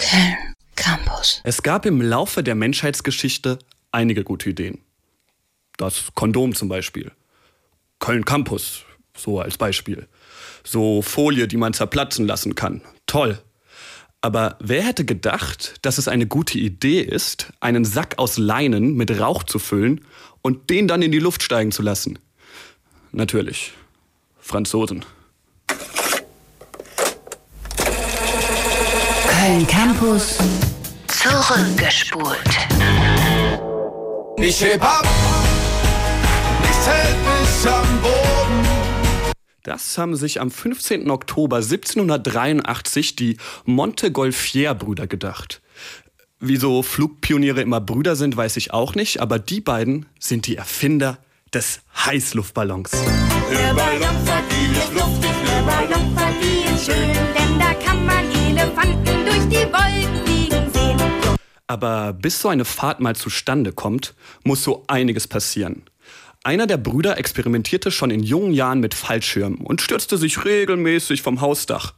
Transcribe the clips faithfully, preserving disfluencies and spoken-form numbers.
Köln Campus. Es gab im Laufe der Menschheitsgeschichte einige gute Ideen. Das Kondom zum Beispiel. Köln Campus, so als Beispiel. So Folie, die man zerplatzen lassen kann. Toll. Aber wer hätte gedacht, dass es eine gute Idee ist, einen Sack aus Leinen mit Rauch zu füllen und den dann in die Luft steigen zu lassen? Natürlich. Franzosen. Köln Campus. Zurückgespult. Ich heb ab, nichts hält mich am Boden. Das haben sich am fünfzehnten Oktober siebzehnhundertdreiundachtzig die Montgolfier-Brüder gedacht. Wieso Flugpioniere immer Brüder sind, weiß ich auch nicht, aber die beiden sind die Erfinder des Heißluftballons. Der Ballon vergeht luftig, der Ballon vergeht schön, denn da kann man Elefanten durch die Wolken fliegen sehen. Aber bis so eine Fahrt mal zustande kommt, muss so einiges passieren. Einer der Brüder experimentierte schon in jungen Jahren mit Fallschirmen und stürzte sich regelmäßig vom Hausdach.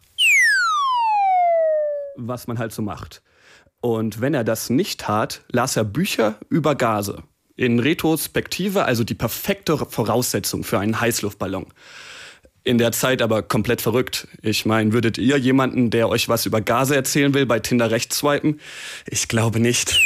Was man halt so macht. Und wenn er das nicht tat, las er Bücher über Gase. In Retrospektive also die perfekte Voraussetzung für einen Heißluftballon. In der Zeit aber komplett verrückt. Ich meine, würdet ihr jemanden, der euch was über Gase erzählen will, bei Tinder rechts swipen? Ich glaube nicht.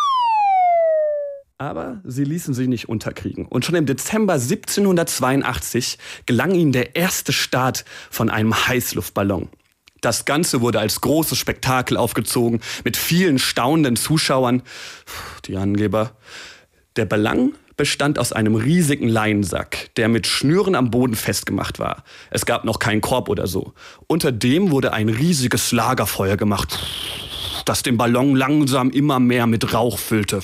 Aber sie ließen sich nicht unterkriegen. Und schon im Dezember siebzehnhundertzweiundachtzig gelang ihnen der erste Start von einem Heißluftballon. Das Ganze wurde als großes Spektakel aufgezogen, mit vielen staunenden Zuschauern. Die Angeber. Der Ballon bestand aus einem riesigen Leinensack, der mit Schnüren am Boden festgemacht war. Es gab noch keinen Korb oder so. Unter dem wurde ein riesiges Lagerfeuer gemacht, das den Ballon langsam immer mehr mit Rauch füllte.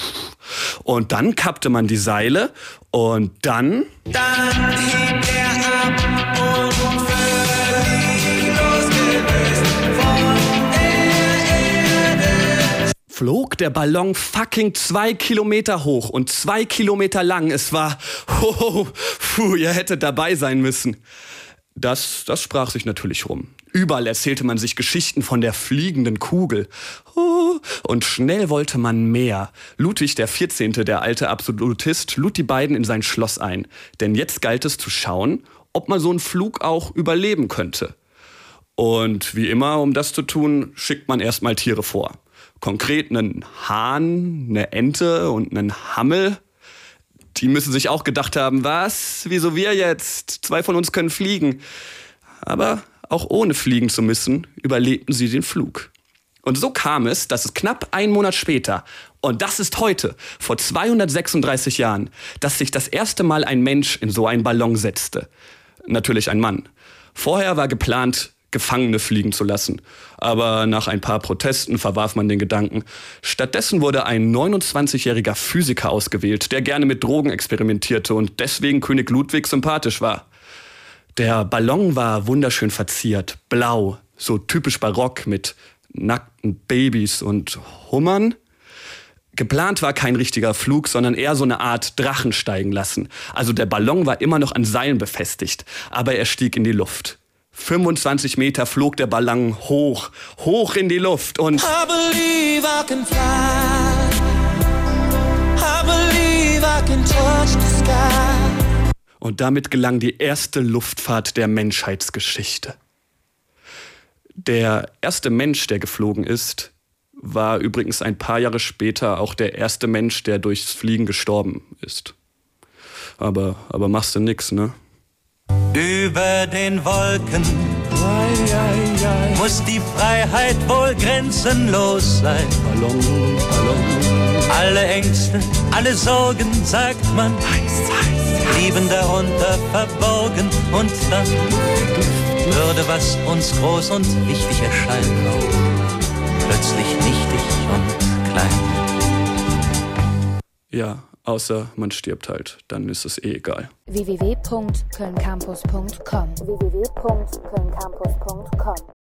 Und dann kappte man die Seile und dann... Dann hieb er ab und völlig losgelöst von der Erde flog der Ballon fucking zwei Kilometer hoch und zwei Kilometer lang. Es war... Oh, puh, ihr hättet dabei sein müssen. Das, das sprach sich natürlich rum. Überall erzählte man sich Geschichten von der fliegenden Kugel. Oh, und schnell wollte man mehr. Ludwig der vierzehnte, der alte Absolutist, lud die beiden in sein Schloss ein. Denn jetzt galt es zu schauen, ob man so einen Flug auch überleben könnte. Und wie immer, um das zu tun, schickt man erstmal Tiere vor. Konkret einen Hahn, eine Ente und einen Hammel. Die müssen sich auch gedacht haben, was? Wieso wir jetzt? Zwei von uns können fliegen. Aber auch ohne fliegen zu müssen, überlebten sie den Flug. Und so kam es, dass es knapp einen Monat später, und das ist heute, vor zweihundertsechsunddreißig Jahren, dass sich das erste Mal ein Mensch in so einen Ballon setzte. Natürlich ein Mann. Vorher war geplant, Gefangene fliegen zu lassen. Aber nach ein paar Protesten verwarf man den Gedanken. Stattdessen wurde ein neunundzwanzigjähriger Physiker ausgewählt, der gerne mit Drogen experimentierte und deswegen König Ludwig sympathisch war. Der Ballon war wunderschön verziert, blau, so typisch barock mit nackten Babys und Hummern. Geplant war kein richtiger Flug, sondern eher so eine Art Drachen steigen lassen. Also der Ballon war immer noch an Seilen befestigt, aber er stieg in die Luft. fünfundzwanzig Meter flog der Ballon hoch, hoch in die Luft und... I believe I can fly. I believe I can touch the sky. Und damit gelang die erste Luftfahrt der Menschheitsgeschichte. Der erste Mensch, der geflogen ist, war übrigens ein paar Jahre später auch der erste Mensch, der durchs Fliegen gestorben ist. Aber, aber machst du nix, ne? Über den Wolken muss die Freiheit wohl grenzenlos sein. Ballon, Ballon. Alle Ängste, alle Sorgen, sagt man, blieben darunter verborgen. Und dann würde, was uns groß und wichtig erscheint, plötzlich nichtig und klein. Ja, außer man stirbt halt, dann ist es eh egal. w w w punkt köln campus punkt com w w w punkt köln campus punkt com